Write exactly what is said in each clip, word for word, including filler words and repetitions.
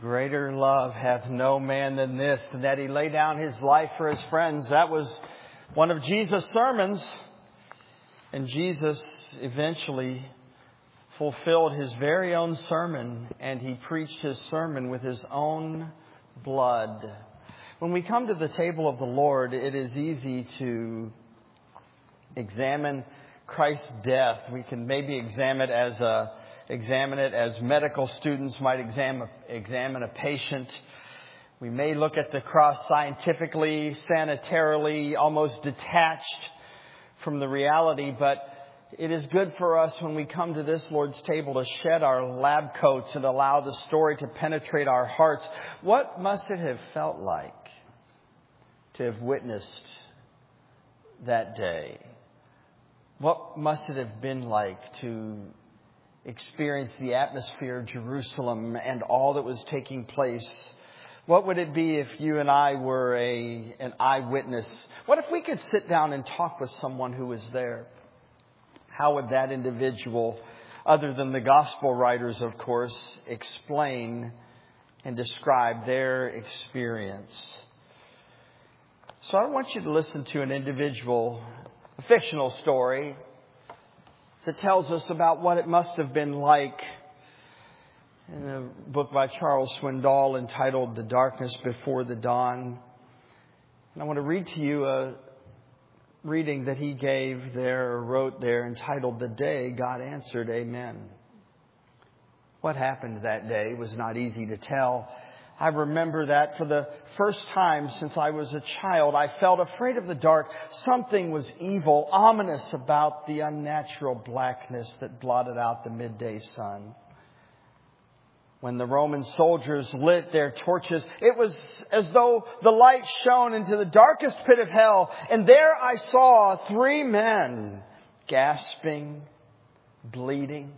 Greater love hath no man than this, and that he lay down his life for his friends. That was one of Jesus' sermons. And Jesus eventually fulfilled his very own sermon, and he preached his sermon with his own blood. When we come to the table of the Lord, it is easy to examine Christ's death. We can maybe examine it as a Examine it as medical students might examine, examine a patient. We may look at the cross scientifically, sanitarily, almost detached from the reality, but it is good for us when we come to this Lord's table to shed our lab coats and allow the story to penetrate our hearts. What must it have felt like to have witnessed that day? What must it have been like to experience the atmosphere of Jerusalem and all that was taking place? What would it be if you and I were a an eyewitness? What if we could sit down and talk with someone who was there? How would that individual, other than the gospel writers, of course, explain and describe their experience? So I want you to listen to an individual, a fictional story that tells us about what it must have been like, in a book by Charles Swindoll entitled The Darkness Before the Dawn. And I want to read to you a reading that he gave there, or wrote there, entitled The Day God Answered Amen. What happened that day was not easy to tell. I remember that for the first time since I was a child, I felt afraid of the dark. Something was evil, ominous about the unnatural blackness that blotted out the midday sun. When the Roman soldiers lit their torches, it was as though the light shone into the darkest pit of hell. And there I saw three men gasping, bleeding,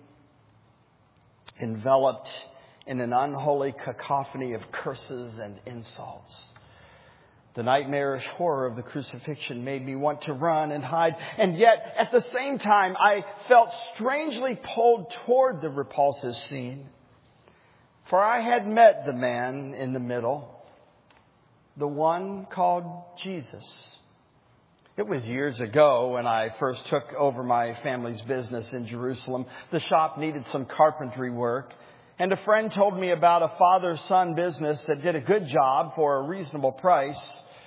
enveloped in an unholy cacophony of curses and insults. The nightmarish horror of the crucifixion made me want to run and hide. And yet, at the same time, I felt strangely pulled toward the repulsive scene. For I had met the man in the middle, the one called Jesus. It was years ago when I first took over my family's business in Jerusalem. The shop needed some carpentry work. And a friend told me about a father-son business that did a good job for a reasonable price.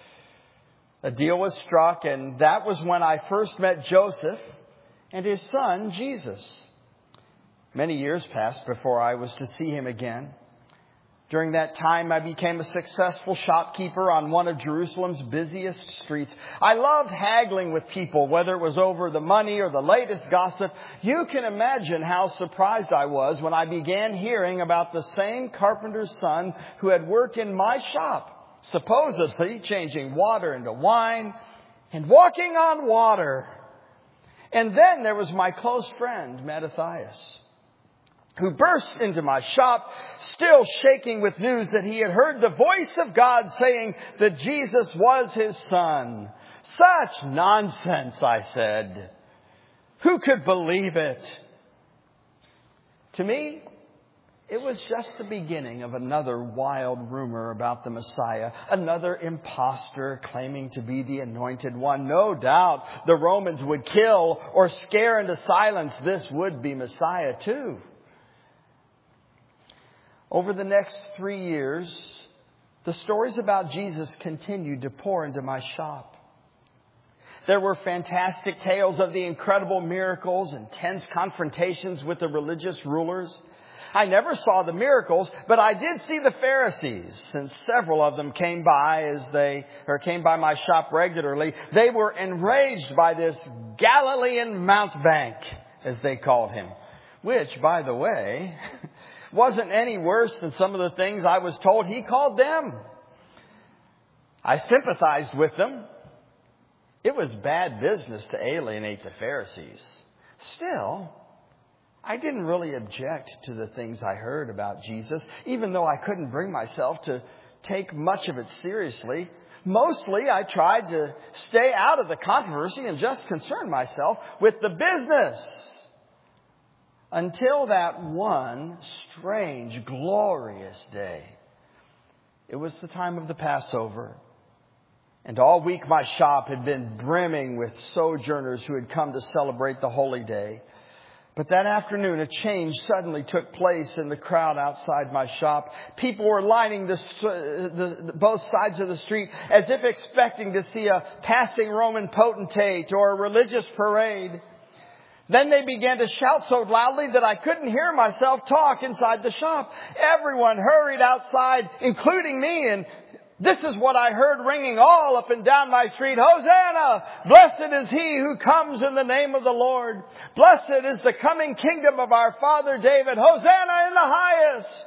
A deal was struck, and that was when I first met Joseph and his son, Jesus. Many years passed before I was to see him again. During that time, I became a successful shopkeeper on one of Jerusalem's busiest streets. I loved haggling with people, whether it was over the money or the latest gossip. You can imagine how surprised I was when I began hearing about the same carpenter's son who had worked in my shop, supposedly changing water into wine and walking on water. And then there was my close friend, Mattathias, who burst into my shop, still shaking with news that he had heard the voice of God saying that Jesus was his son. Such nonsense, I said. Who could believe it? To me, it was just the beginning of another wild rumor about the Messiah. Another imposter claiming to be the anointed one. No doubt the Romans would kill or scare into silence this would-be Messiah too. Over the next three years, the stories about Jesus continued to pour into my shop. There were fantastic tales of the incredible miracles and tense confrontations with the religious rulers. I never saw the miracles, but I did see the Pharisees, since several of them came by as they, or came by my shop regularly. They were enraged by this Galilean mountebank, as they called him, which, by the way, wasn't any worse than some of the things I was told he called them. I sympathized with them. It was bad business to alienate the Pharisees. Still, I didn't really object to the things I heard about Jesus, even though I couldn't bring myself to take much of it seriously. Mostly, I tried to stay out of the controversy and just concern myself with the business. Until that one strange, glorious day It was the time of the Passover. And all week my shop had been brimming with sojourners who had come to celebrate the holy day. But that afternoon, a change suddenly took place in the crowd outside my shop. People were lining the, the, both sides of the street as if expecting to see a passing Roman potentate or a religious parade. Then they began to shout so loudly that I couldn't hear myself talk inside the shop. Everyone hurried outside, including me, and this is what I heard ringing all up and down my street. Hosanna! Blessed is he who comes in the name of the Lord. Blessed is the coming kingdom of our father David. Hosanna in the highest!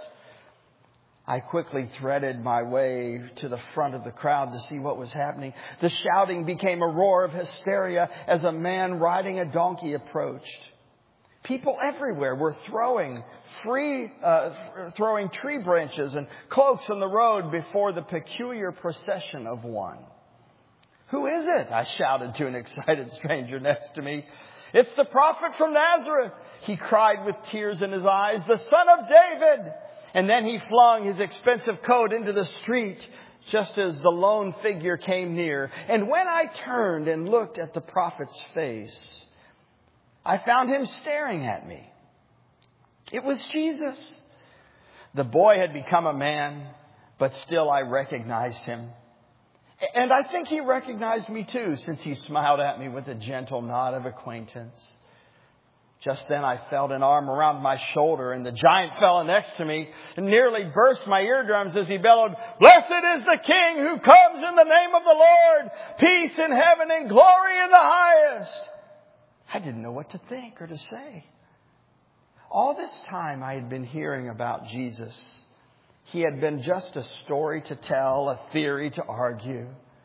I quickly threaded my way to the front of the crowd to see what was happening. The shouting became a roar of hysteria as a man riding a donkey approached. People everywhere were throwing free, uh, throwing tree branches and cloaks on the road before the peculiar procession of one. Who is it? I shouted to an excited stranger next to me. It's the prophet from Nazareth, he cried with tears in his eyes, the son of David. And then he flung his expensive coat into the street just as the lone figure came near. And when I turned and looked at the prophet's face, I found him staring at me. It was Jesus. The boy had become a man, but still I recognized him. And I think he recognized me too, since he smiled at me with a gentle nod of acquaintance. Just then I felt an arm around my shoulder, and the giant fella next to me and nearly burst my eardrums as he bellowed, Blessed is the King who comes in the name of the Lord, peace in heaven and glory in the highest. I didn't know what to think or to say. All this time I had been hearing about Jesus. He had been just a story to tell, a theory to argue.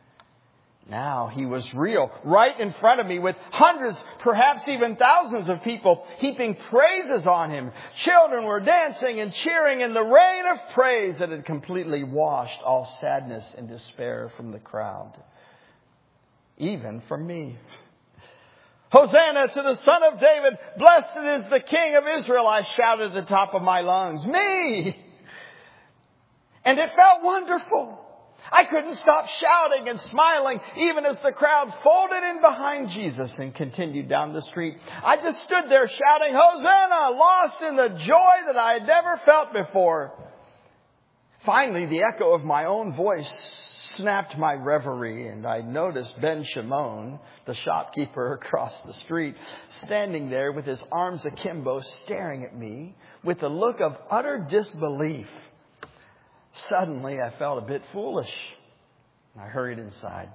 Now he was real, right in front of me, with hundreds, perhaps even thousands of people heaping praises on him. Children were dancing and cheering in the rain of praise that had completely washed all sadness and despair from the crowd. Even from me. Hosanna to the Son of David. Blessed is the King of Israel, I shouted at the top of my lungs. Me! And it felt wonderful. I couldn't stop shouting and smiling even as the crowd folded in behind Jesus and continued down the street. I just stood there shouting, Hosanna, lost in the joy that I had never felt before. Finally, the echo of my own voice snapped my reverie, and I noticed Ben Shimon, the shopkeeper across the street, standing there with his arms akimbo, staring at me with a look of utter disbelief. Suddenly, I felt a bit foolish. I hurried inside.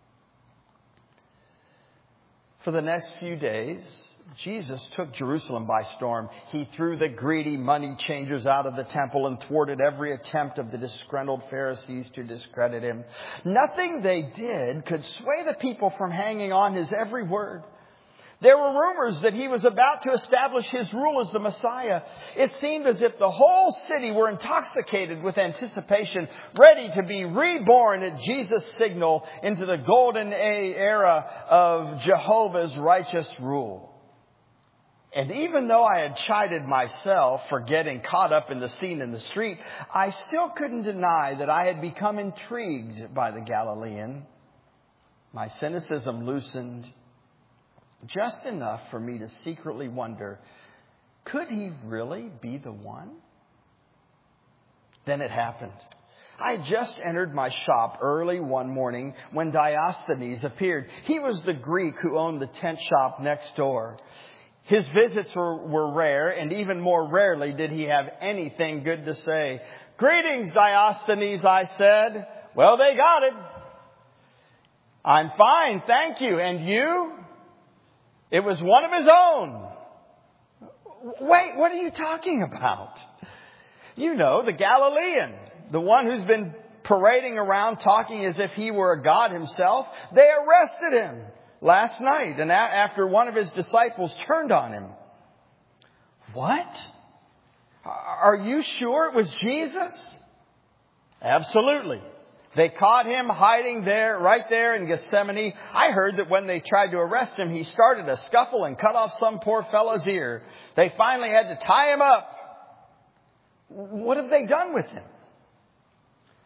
For the next few days, Jesus took Jerusalem by storm. He threw the greedy money changers out of the temple and thwarted every attempt of the disgruntled Pharisees to discredit him. Nothing they did could sway the people from hanging on his every word. There were rumors that he was about to establish his rule as the Messiah. It seemed as if the whole city were intoxicated with anticipation, ready to be reborn at Jesus' signal into the golden era of Jehovah's righteous rule. And even though I had chided myself for getting caught up in the scene in the street, I still couldn't deny that I had become intrigued by the Galilean. My cynicism loosened just enough for me to secretly wonder, could he really be the one? Then it happened. I had just entered my shop early one morning when Diogenes appeared. He was the Greek who owned the tent shop next door. His visits were, were rare, and even more rarely did he have anything good to say. Greetings, Diogenes, I said. Well, they got it. I'm fine, thank you. And you? It was one of his own. Wait, what are you talking about? You know, the Galilean, the one who's been parading around talking as if he were a god himself. They arrested him last night, and after one of his disciples turned on him. What? Are you sure it was Jesus? Absolutely. They caught him hiding there, right there in Gethsemane. I heard that when they tried to arrest him, he started a scuffle and cut off some poor fellow's ear. They finally had to tie him up. What have they done with him?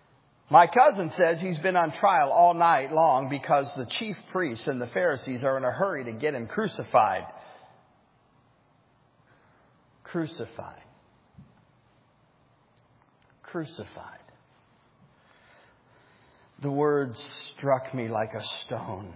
My cousin says he's been on trial all night long because the chief priests and the Pharisees are in a hurry to get him crucified. Crucified. Crucified. The words struck me like a stone.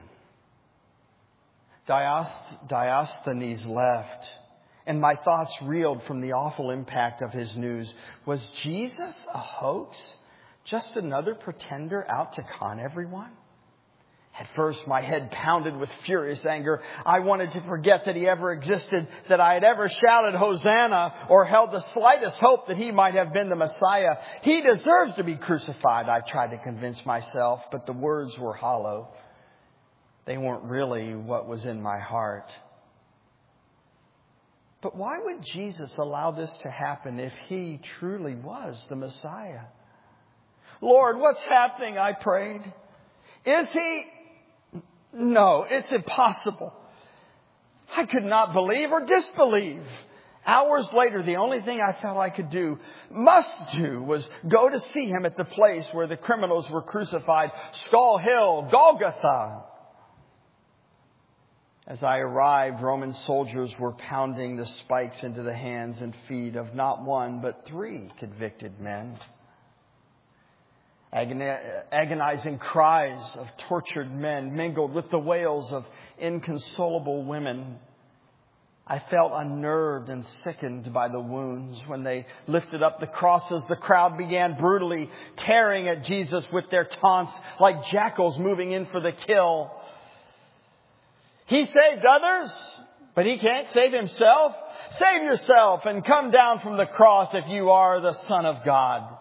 Diogenes left, and my thoughts reeled from the awful impact of his news. Was Jesus a hoax? Just another pretender out to con everyone? At first, my head pounded with furious anger. I wanted to forget that he ever existed, that I had ever shouted Hosanna or held the slightest hope that he might have been the Messiah. He deserves to be crucified, I tried to convince myself, but the words were hollow. They weren't really what was in my heart. But why would Jesus allow this to happen if he truly was the Messiah? Lord, what's happening? I prayed. Is he? No, it's impossible. I could not believe or disbelieve. Hours later, the only thing I felt I could do, must do, was go to see him at the place where the criminals were crucified, Skull Hill, Golgotha. As I arrived, Roman soldiers were pounding the spikes into the hands and feet of not one, but three convicted men. Agonizing cries of tortured men mingled with the wails of inconsolable women. I felt unnerved and sickened by the wounds. When they lifted up the crosses, the crowd began brutally tearing at Jesus with their taunts like jackals moving in for the kill. He saved others, but he can't save himself. Save yourself and come down from the cross if you are the Son of God.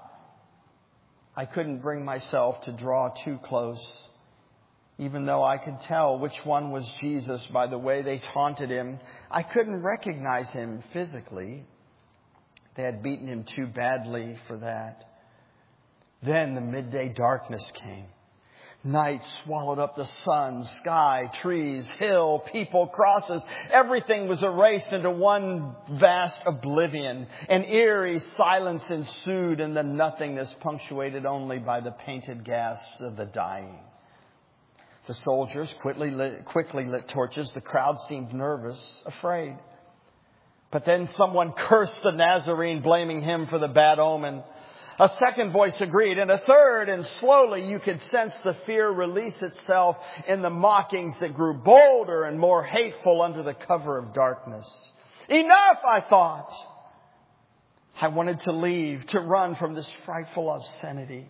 I couldn't bring myself to draw too close, even though I could tell which one was Jesus by the way they taunted him. I couldn't recognize him physically. They had beaten him too badly for that. Then the midday darkness came. Night swallowed up the sun, sky, trees, hill, people, crosses. Everything was erased into one vast oblivion. An eerie silence ensued, and the nothingness punctuated only by the painted gasps of the dying. The soldiers quickly lit, quickly lit torches. The crowd seemed nervous, afraid. But then someone cursed the Nazarene, blaming him for the bad omen. A second voice agreed, and a third, and slowly you could sense the fear release itself in the mockings that grew bolder and more hateful under the cover of darkness. Enough, I thought. I wanted to leave, to run from this frightful obscenity.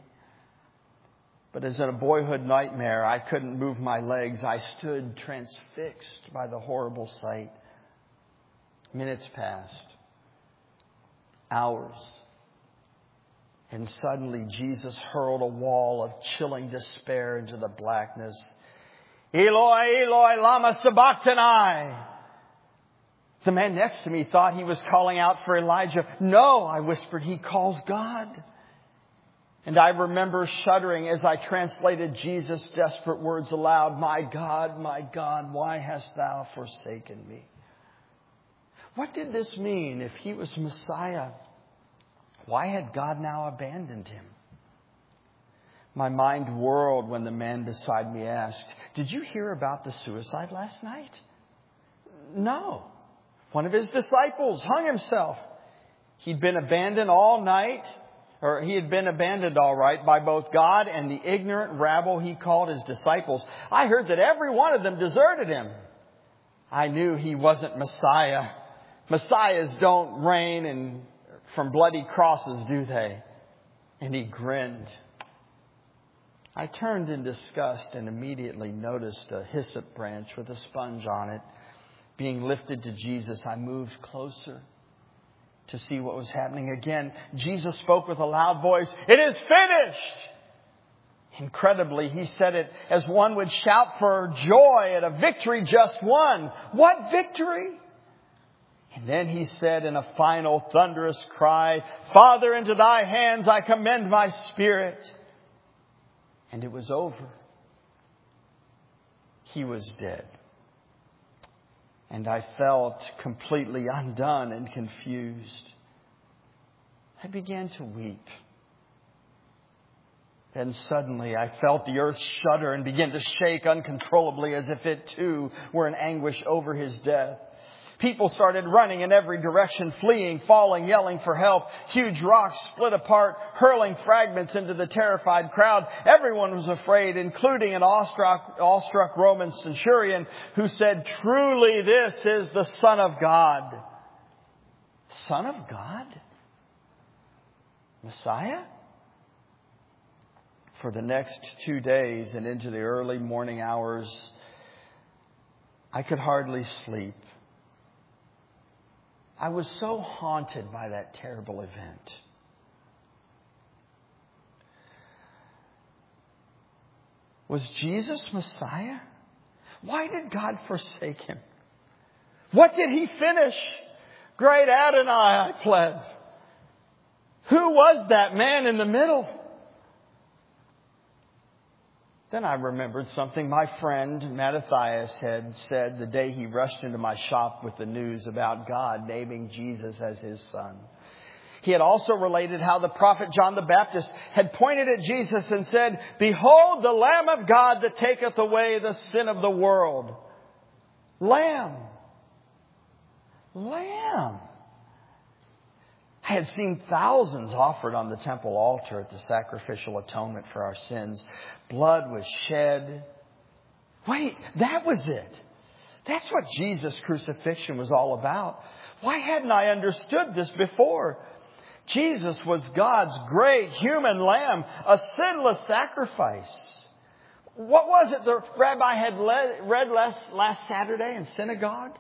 But as in a boyhood nightmare, I couldn't move my legs. I stood transfixed by the horrible sight. Minutes passed. Hours. And suddenly Jesus hurled a wall of chilling despair into the blackness. Eloi, Eloi, lama sabachthani. The man next to me thought he was calling out for Elijah. No, I whispered, he calls God. And I remember shuddering as I translated Jesus' desperate words aloud. My God, my God, why hast thou forsaken me? What did this mean if he was Messiah? Why had God now abandoned him? My mind whirled when the man beside me asked, did you hear about the suicide last night? No. One of his disciples hung himself. He'd been abandoned all night, or he had been abandoned all right by both God and the ignorant rabble he called his disciples. I heard that every one of them deserted him. I knew he wasn't Messiah. Messiahs don't reign and from bloody crosses, do they? And he grinned. I turned in disgust and immediately noticed a hyssop branch with a sponge on it being lifted to Jesus. I moved closer to see what was happening. Again, Jesus spoke with a loud voice. It is finished! Incredibly, he said it as one would shout for joy at a victory just won. What victory? And then he said in a final thunderous cry, Father, into thy hands I commend my spirit. And it was over. He was dead. And I felt completely undone and confused. I began to weep. And suddenly I felt the earth shudder and begin to shake uncontrollably as if it too were in anguish over his death. People started running in every direction, fleeing, falling, yelling for help. Huge rocks split apart, hurling fragments into the terrified crowd. Everyone was afraid, including an awestruck, awestruck Roman centurion who said, "Truly this is the Son of God." Son of God? Messiah? For the next two days and into the early morning hours, I could hardly sleep. I was so haunted by that terrible event. Was Jesus Messiah? Why did God forsake him? What did he finish? Great Adonai, I pled. Who was that man in the middle? Then I remembered something my friend Mattathias had said the day he rushed into my shop with the news about God naming Jesus as his son. He had also related how the prophet John the Baptist had pointed at Jesus and said, "Behold the Lamb of God that taketh away the sin of the world." Lamb. Lamb. I had seen thousands offered on the temple altar at the sacrificial atonement for our sins. Blood was shed. Wait, that was it. That's what Jesus' crucifixion was all about. Why hadn't I understood this before? Jesus was God's great human lamb, a sinless sacrifice. What was it the rabbi had read last, last Saturday in synagogue?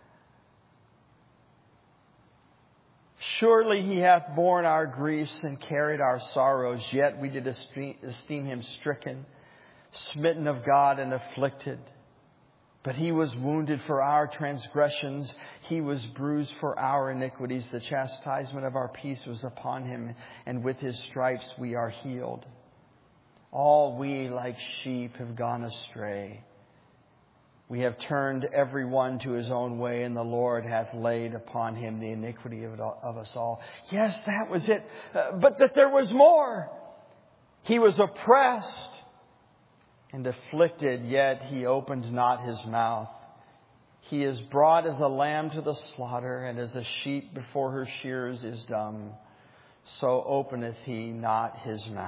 Surely he hath borne our griefs and carried our sorrows, yet we did esteem him stricken, smitten of God and afflicted. But he was wounded for our transgressions, he was bruised for our iniquities. The chastisement of our peace was upon him, and with his stripes we are healed. All we like sheep have gone astray. We have turned every one to his own way, and the Lord hath laid upon him the iniquity of, it all, of us all. Yes, that was it. Uh, but that there was more. He was oppressed and afflicted, yet he opened not his mouth. He is brought as a lamb to the slaughter, and as a sheep before her shearers is dumb, so openeth he not his mouth.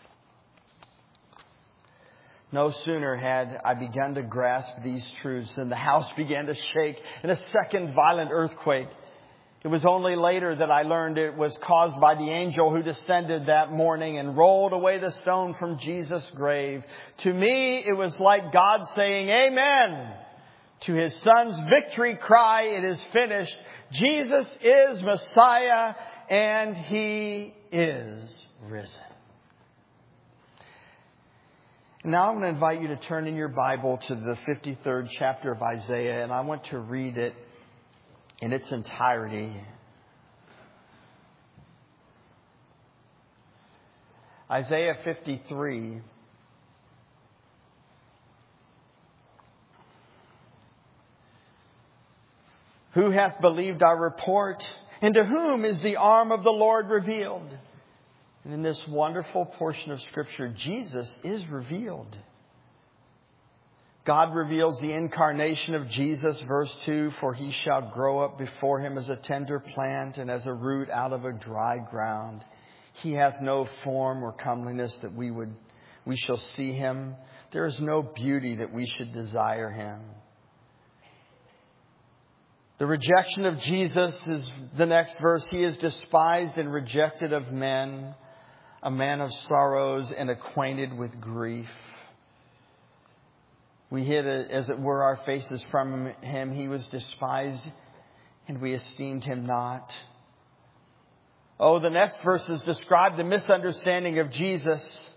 No sooner had I begun to grasp these truths than the house began to shake in a second violent earthquake. It was only later that I learned it was caused by the angel who descended that morning and rolled away the stone from Jesus' grave. To me, it was like God saying, "Amen." To his son's victory cry, "It is finished." Jesus is Messiah, and he is risen. Now I'm going to invite you to turn in your Bible to the fifty-third chapter of Isaiah, and I want to read it in its entirety. Isaiah fifty-three. Who hath believed our report? And to whom is the arm of the Lord revealed? And in this wonderful portion of Scripture, Jesus is revealed. God reveals the incarnation of Jesus, verse two, "For he shall grow up before him as a tender plant and as a root out of a dry ground. He hath no form or comeliness that we would we shall see him. There is no beauty that we should desire him." The rejection of Jesus is the next verse. "He is despised and rejected of men, a man of sorrows and acquainted with grief. We hid, as it were, our faces from him. He was despised, and we esteemed him not." Oh, the next verses describe the misunderstanding of Jesus.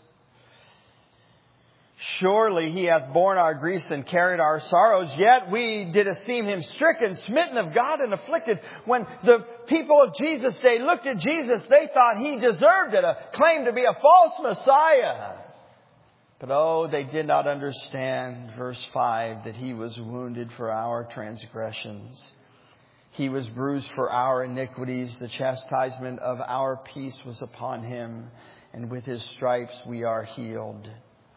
"Surely he hath borne our griefs and carried our sorrows, yet we did esteem him stricken, smitten of God, and afflicted." When the people of Jesus' day looked at Jesus, they thought he deserved it, a claim to be a false Messiah. But oh, they did not understand, verse five, that he was wounded for our transgressions. He was bruised for our iniquities. The chastisement of our peace was upon Him, and with His stripes we are healed.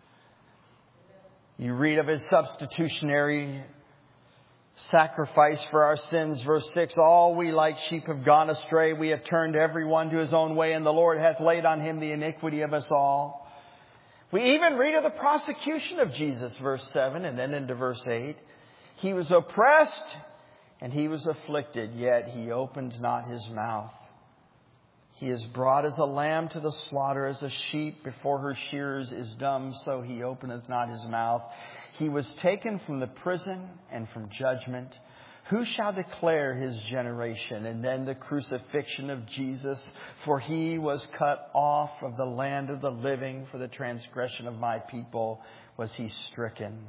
You read of His substitutionary sacrifice for our sins. Verse six, all we like sheep have gone astray. We have turned every one to his own way, and the Lord hath laid on Him the iniquity of us all. We even read of the prosecution of Jesus, verse seven, and then into verse eight. He was oppressed and He was afflicted, yet He opened not His mouth. He is brought as a lamb to the slaughter, as a sheep before her shearers is dumb, so He openeth not His mouth. He was taken from the prison and from judgment. Who shall declare His generation? And then the crucifixion of Jesus. For He was cut off of the land of the living. For the transgression of my people was He stricken.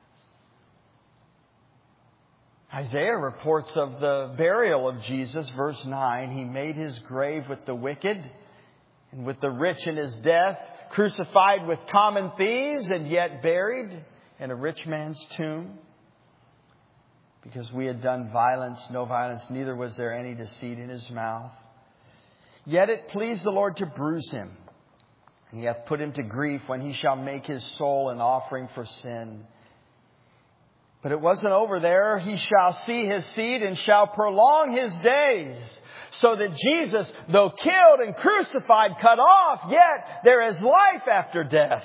Isaiah reports of the burial of Jesus, verse nine. He made His grave with the wicked and with the rich in His death, crucified with common thieves, and yet buried in a rich man's tomb. Because we had done violence, no violence, neither was there any deceit in His mouth. Yet it pleased the Lord to bruise Him, and He hath put Him to grief when He shall make His soul an offering for sin. But it wasn't over there. He shall see His seed and shall prolong His days. So that Jesus, though killed and crucified, cut off, yet there is life after death.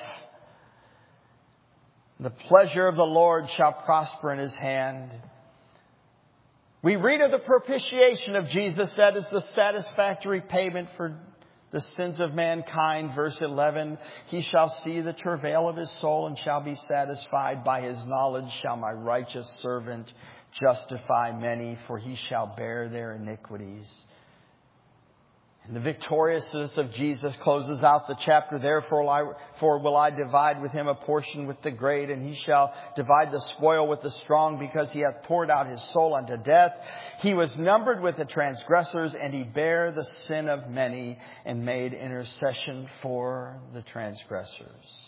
The pleasure of the Lord shall prosper in His hand. We read of the propitiation of Jesus. That is the satisfactory payment for the sins of mankind. Verse eleven, He shall see the travail of His soul and shall be satisfied. By His knowledge shall my righteous servant justify many, for he shall bear their iniquities. And the victoriousness of Jesus closes out the chapter. Therefore I, for will I divide with Him a portion with the great, and He shall divide the spoil with the strong, because He hath poured out His soul unto death. He was numbered with the transgressors, and He bare the sin of many, and made intercession for the transgressors.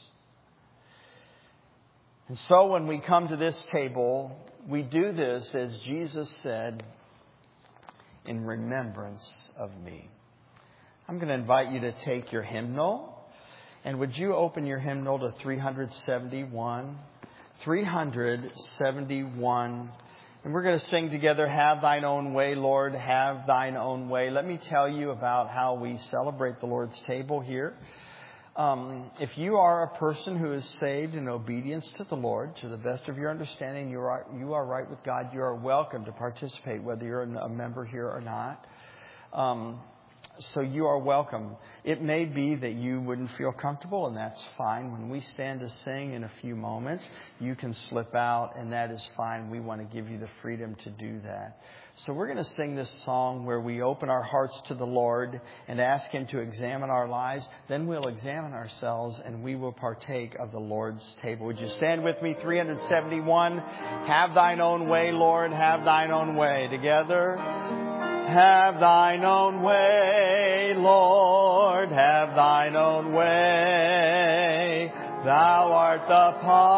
And so when we come to this table, we do this, as Jesus said, in remembrance of me. I'm going to invite you to take your hymnal. And would you open your hymnal to three seventy-one? three seventy-one. And we're going to sing together, Have Thine Own Way, Lord, Have Thine Own Way. Let me tell you about how we celebrate the Lord's table here. Um, if you are a person who is saved in obedience to the Lord, to the best of your understanding, you are, you are right with God, you are welcome to participate, whether you're a member here or not. Um, So you are welcome. It may be that you wouldn't feel comfortable, and that's fine. When we stand to sing in a few moments, you can slip out, and that is fine. We want to give you the freedom to do that. So we're going to sing this song where we open our hearts to the Lord and ask Him to examine our lives. Then we'll examine ourselves, and we will partake of the Lord's table. Would you stand with me? three seventy-one. Have Thine Own Way, Lord, Have Thine Own Way. Together. Have Thine own way, Lord, have Thine own way. Thou art the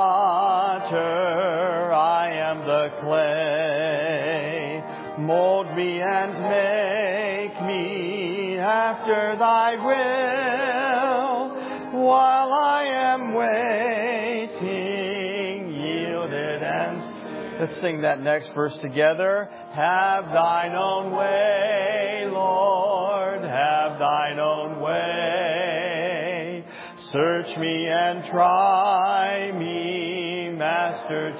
potter, I am the clay. Mold me and make me after Thy will, while I am waiting, yielded and Let's sing that next verse together. Have Thine own way, Lord, have Thine own way. Search me and try me, Master,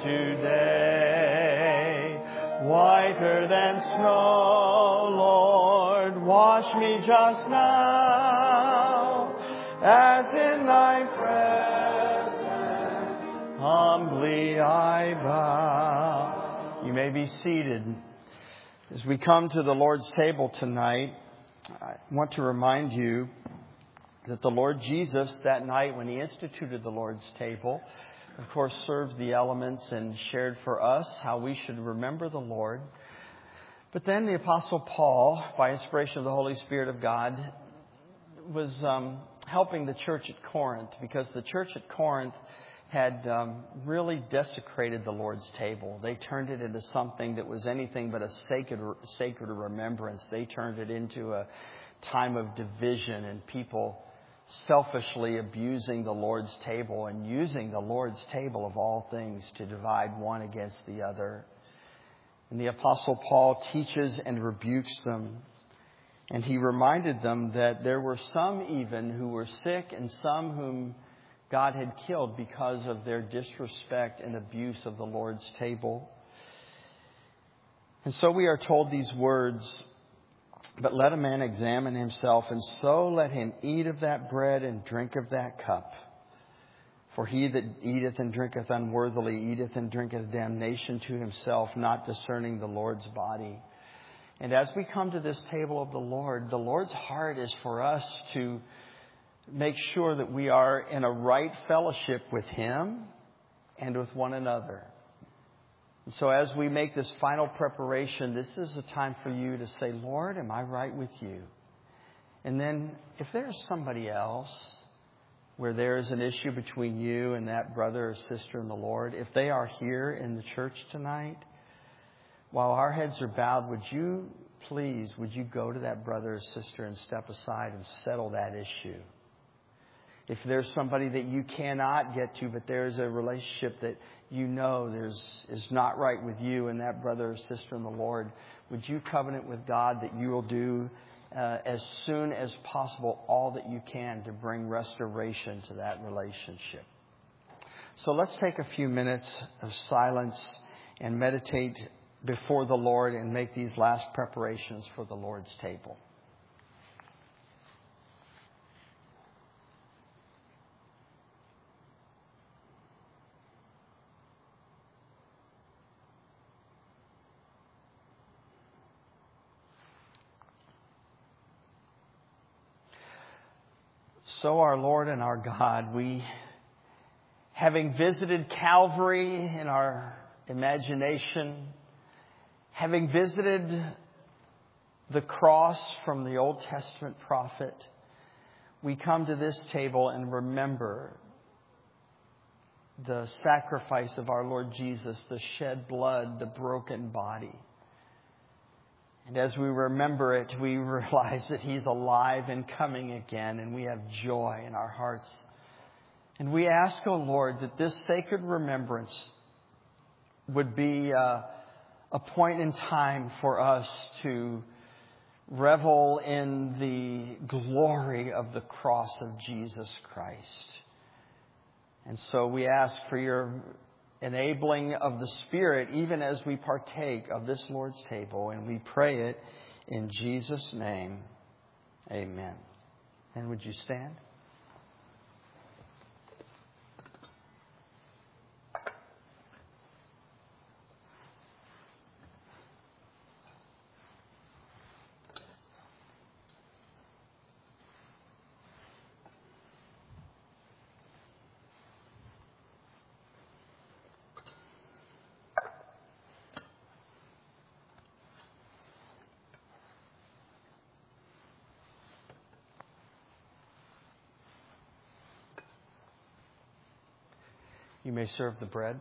today. Whiter than snow, Lord, wash me just now, as in Thy presence humbly I bow. You may be seated. As we come to the Lord's table tonight, I want to remind you that the Lord Jesus, that night when He instituted the Lord's table, of course, served the elements and shared for us how we should remember the Lord. But then the Apostle Paul, by inspiration of the Holy Spirit of God, was um, helping the church at Corinth, because the church at Corinth had um, really desecrated the Lord's table. They turned it into something that was anything but a sacred, sacred remembrance. They turned it into a time of division and people selfishly abusing the Lord's table and using the Lord's table of all things to divide one against the other. And the Apostle Paul teaches and rebukes them. And he reminded them that there were some even who were sick and some whom God had killed because of their disrespect and abuse of the Lord's table. And so we are told these words, "But let a man examine himself, and so let him eat of that bread and drink of that cup. For he that eateth and drinketh unworthily eateth and drinketh damnation to himself, not discerning the Lord's body." And as we come to this table of the Lord, the Lord's heart is for us to make sure that we are in a right fellowship with Him and with one another. And so as we make this final preparation, this is a time for you to say, "Lord, am I right with you?" And then if there's somebody else where there is an issue between you and that brother or sister in the Lord, if they are here in the church tonight, while our heads are bowed, would you please, would you go to that brother or sister and step aside and settle that issue? If there's somebody that you cannot get to, but there's a relationship that you know there's is not right with you and that brother or sister in the Lord, would you covenant with God that you will do uh, as soon as possible all that you can to bring restoration to that relationship? So let's take a few minutes of silence and meditate before the Lord and make these last preparations for the Lord's table. So our Lord and our God, we, having visited Calvary in our imagination, having visited the cross from the Old Testament prophet, we come to this table and remember the sacrifice of our Lord Jesus, the shed blood, the broken body. And as we remember it, we realize that He's alive and coming again, and we have joy in our hearts. And we ask, O Lord, that this sacred remembrance would be uh, a point in time for us to revel in the glory of the cross of Jesus Christ. And so we ask for your enabling of the Spirit, even as we partake of this Lord's table, and we pray it in Jesus' name. Amen. And would you stand? You may serve the bread.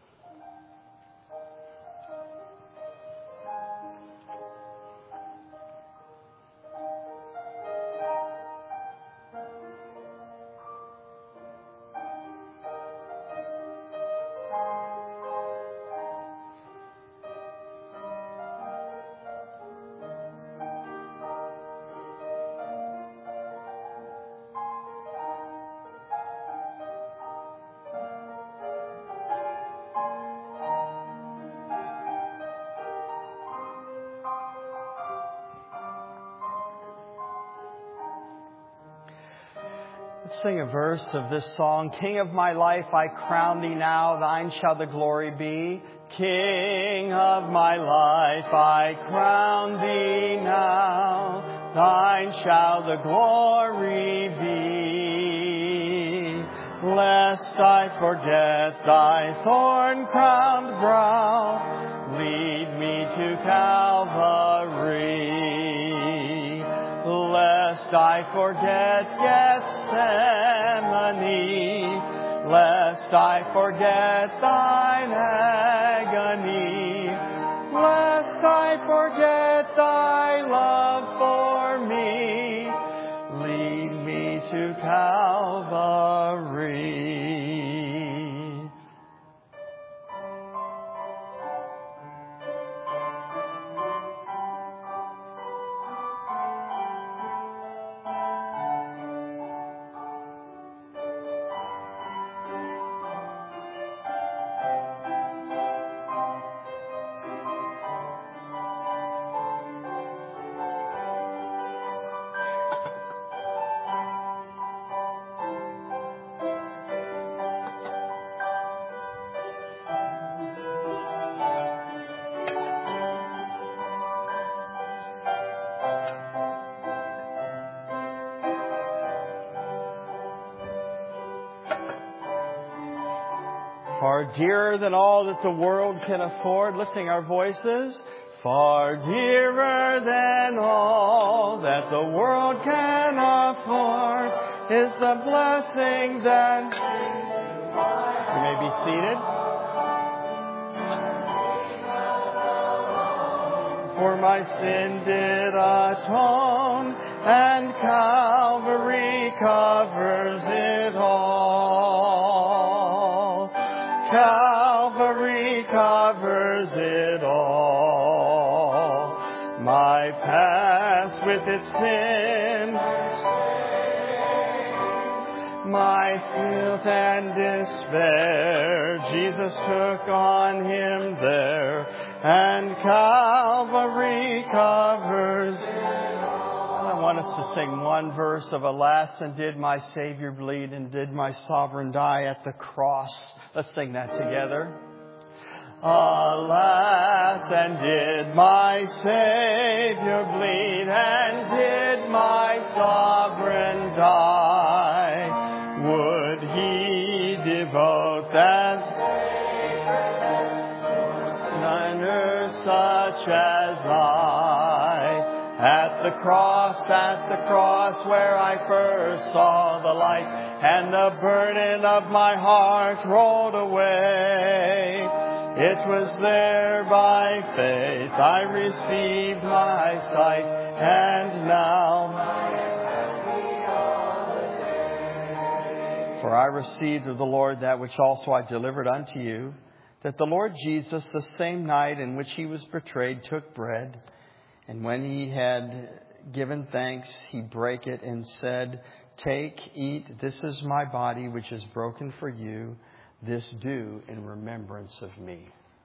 Let's sing a verse of this song. King of my life, I crown thee now, thine shall the glory be. King of my life, I crown thee now, thine shall the glory be. Lest I forget thy thorn-crowned brow, lead me to Calvary. Lest I forget Gethsemane, lest I forget thine agony, lest I forget thy love for me. Lead me to Calvary. Far dearer than all that the world can afford, lifting our voices. Far dearer than all that the world can afford is the blessing that... You may be seated. For my sin did atone, and Calvary covers it all. Calvary covers it all. My past with its sin, my guilt and despair, Jesus took on him there, and Calvary covers it all. I want us to sing one verse of Alas, and did my Savior bleed, and did my Sovereign die at the cross. Let's sing that together. Alas, and did my Savior bleed, and did my Sovereign die? Would he devote that sinner such as I? At the cross, at the cross where I first saw the light, and the burden of my heart rolled away. It was there by faith I received my sight, and now for I received of the Lord that which also I delivered unto you, that the Lord Jesus, the same night in which he was betrayed, took bread, and when he had given thanks, he brake it and said, Take, eat, this is my body which is broken for you. This do in remembrance of me.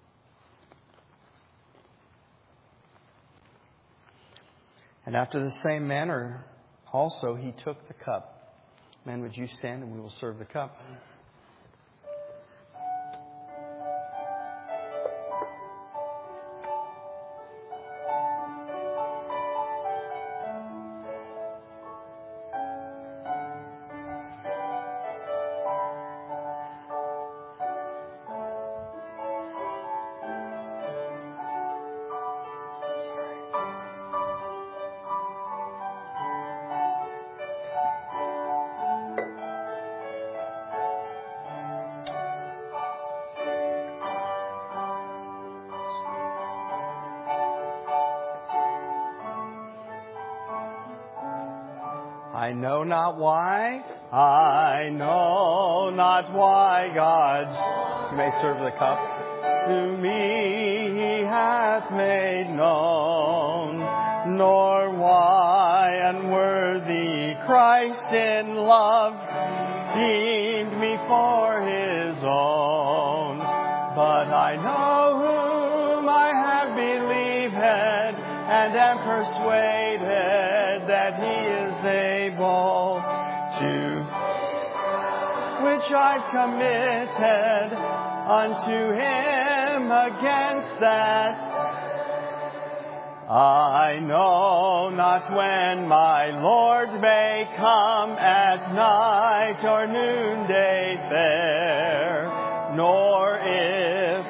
And after the same manner also he took the cup. Men, would you stand and we will serve the cup. I know not why, I know not why God's, you may serve the cup, to me he hath made known, nor why unworthy Christ in love deemed me for his own. But I know whom I have believed and am persuaded that he is able to, which I've committed unto him against that. I know not when my Lord may come at night or noonday fair, nor if,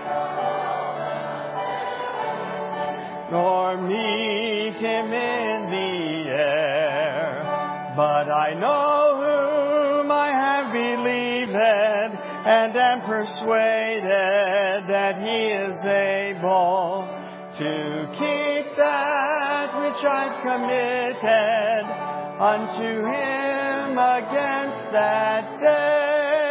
nor meet him in the air. But I know whom I have believed, and am persuaded that he is able to keep that which I've committed unto him against that day.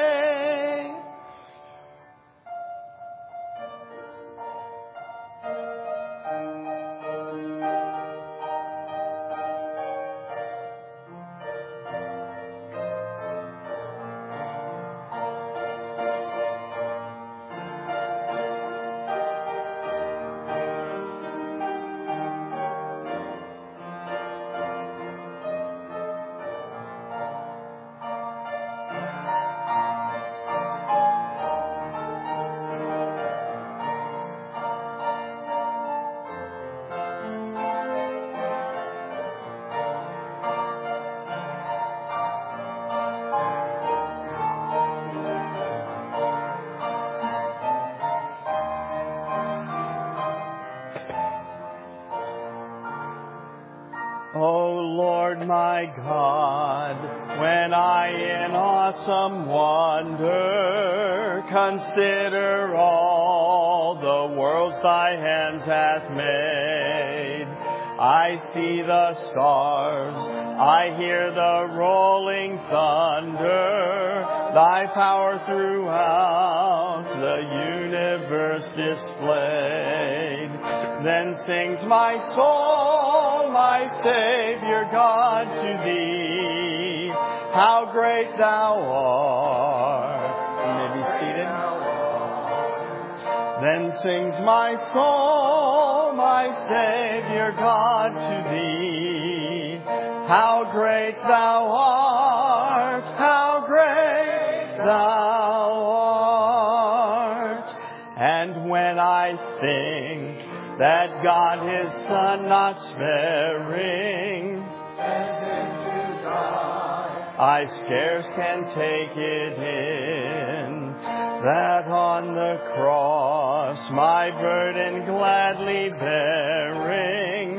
O Lord my God, when I in awesome wonder consider all the worlds thy hands hath made, I see the stars, I hear the rolling thunder, thy power throughout the universe displayed. Then sings my soul, my Savior God, to thee, how great thou art. You may be seated. Then sings my soul, my Savior God, to thee, how great thou art, how great thou art. And when I think that God his Son not sparing sent him to die, I scarce can take it in, that on the cross my burden gladly bearing,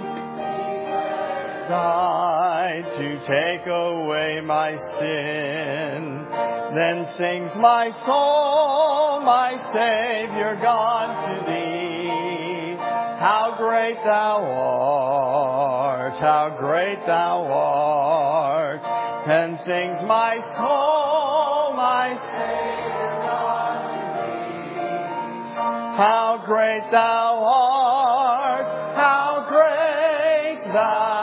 died to take away my sin. Then sings my soul, my Savior God, to thee, how great thou art, how great thou art. And sings my soul, my Savior God, to thee, how great thou art, how great thou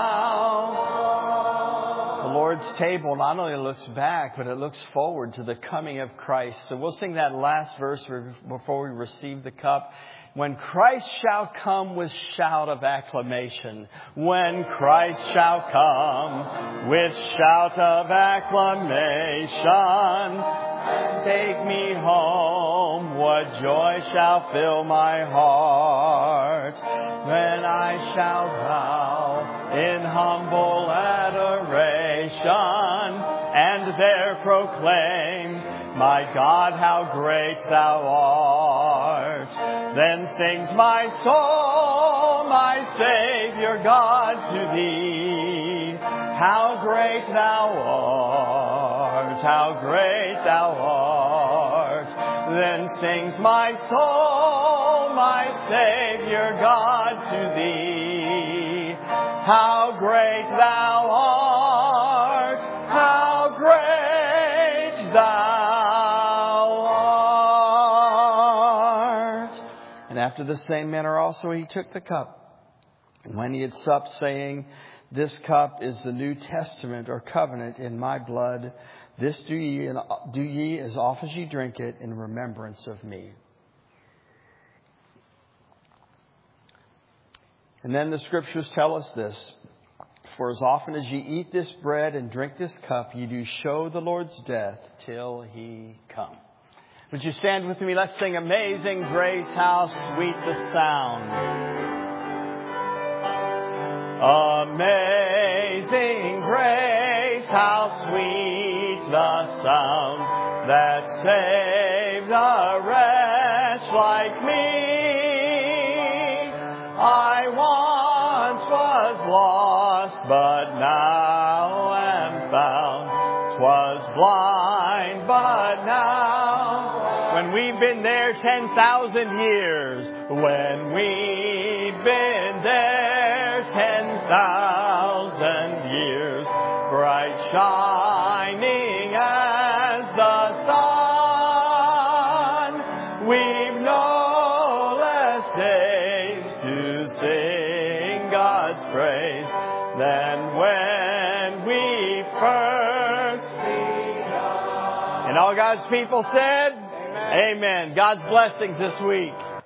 art. The Lord's table not only looks back, but it looks forward to the coming of Christ. So we'll sing that last verse before we receive the cup. When Christ shall come with shout of acclamation, when Christ shall come with shout of acclamation, take me home, what joy shall fill my heart, when I shall bow in humble adoration, and there proclaim, my God, how great thou art. Then sings my soul, my Savior God, to thee, how great thou art, how great thou art. Then sings my soul, my Savior God, to thee, how great thou art, how great thou art. And after the same manner also he took the cup, and when he had supped, saying, this cup is the New Testament or covenant in my blood. This do ye, do ye as oft as ye drink it in remembrance of me. And then the scriptures tell us this. For as often as ye eat this bread and drink this cup, ye do show the Lord's death till he come. Would you stand with me? Let's sing Amazing Grace, how sweet the sound. Amazing grace, how sweet the sound that saved a wretch like me. I once was lost, but now am found. 'Twas was blind, but now, when we've been there ten thousand years, when we've been there ten thousand years, bright shining as the sun, we've no less days to sing God's praise than when we first began. And all God's people said, Amen. Amen. God's blessings this week.